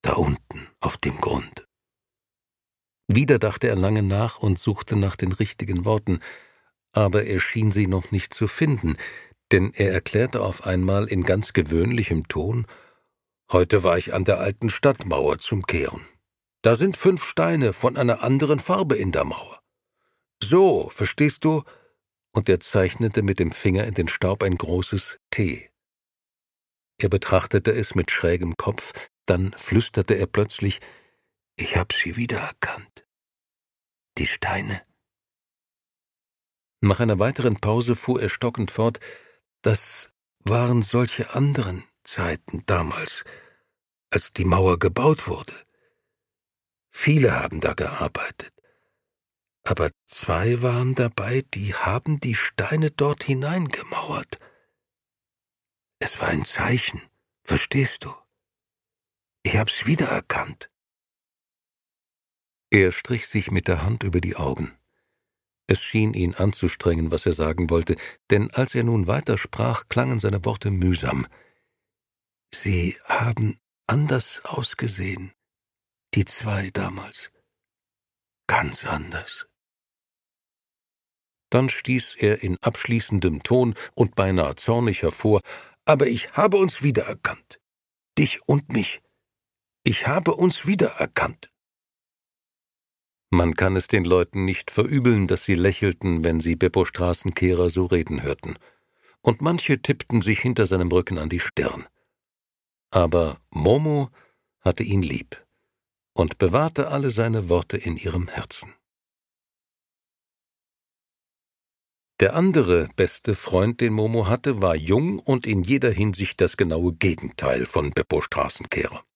da unten auf dem Grund. Wieder dachte er lange nach und suchte nach den richtigen Worten, aber er schien sie noch nicht zu finden, denn er erklärte auf einmal in ganz gewöhnlichem Ton: »Heute war ich an der alten Stadtmauer zum Kehren. Da sind 5 Steine von einer anderen Farbe in der Mauer. So, verstehst du?« Und er zeichnete mit dem Finger in den Staub ein großes T. Er betrachtete es mit schrägem Kopf, dann flüsterte er plötzlich: »Ich hab sie wiedererkannt. Die Steine.« Nach einer weiteren Pause fuhr er stockend fort: »Das waren solche anderen Zeiten damals, als die Mauer gebaut wurde. Viele haben da gearbeitet. Aber 2 waren dabei, die haben die Steine dort hineingemauert. Es war ein Zeichen, verstehst du? Ich hab's wiedererkannt.« Er strich sich mit der Hand über die Augen. Es schien ihn anzustrengen, was er sagen wollte, denn als er nun weitersprach, klangen seine Worte mühsam. »Sie haben anders ausgesehen, die 2 damals. Ganz anders.« Dann stieß er in abschließendem Ton und beinahe zornig hervor: »Aber ich habe uns wiedererkannt. Dich und mich. Ich habe uns wiedererkannt.« Man kann es den Leuten nicht verübeln, dass sie lächelten, wenn sie Beppo Straßenkehrer so reden hörten, und manche tippten sich hinter seinem Rücken an die Stirn. Aber Momo hatte ihn lieb und bewahrte alle seine Worte in ihrem Herzen. Der andere beste Freund, den Momo hatte, war jung und in jeder Hinsicht das genaue Gegenteil von Beppo Straßenkehrer.